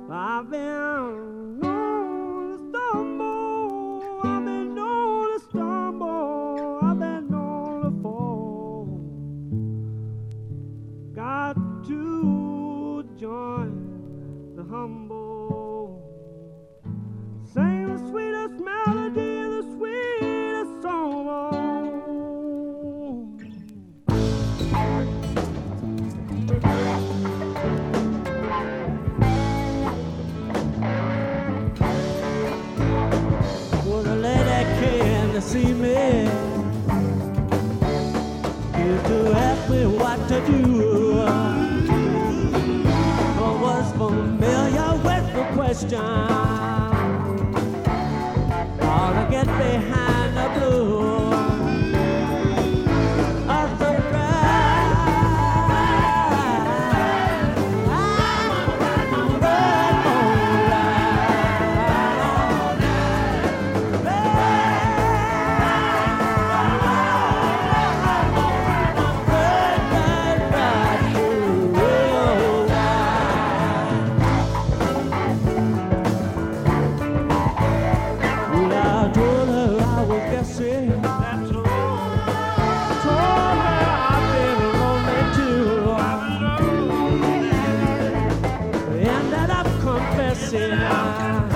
I've been known to stumble, I've been known to stumble, I've been known to fall. Got to join the humble, sing the sweetest melody, the sweetest song of all. Well, the lady came to see me, used to ask me what to do. I was familiar with the question, how to get behind the blue. Of the ended up confessing.